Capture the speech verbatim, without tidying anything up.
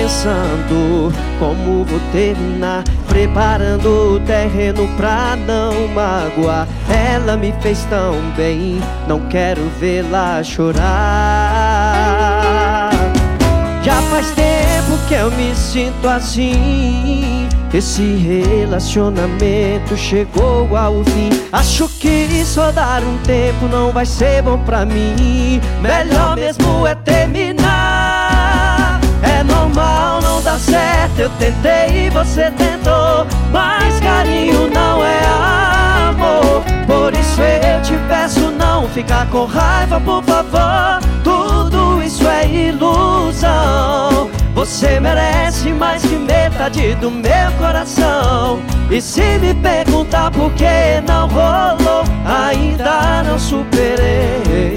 pensando como vou terminar, preparando o terreno pra não magoar. Ela me fez tão bem, não quero vê-la chorar. Já faz tempo que eu me sinto assim, esse relacionamento chegou ao fim. Acho que só dar um tempo não vai ser bom pra mim. Melhor mesmo é terminar. É normal não dar certo, eu tentei e você tentou, mas carinho não é amor. Por isso eu te peço, não ficar com raiva, por favor. Tudo isso é ilusão. Você merece mais que metade do meu coração. E se me perguntar por que não rolou, ainda não superei.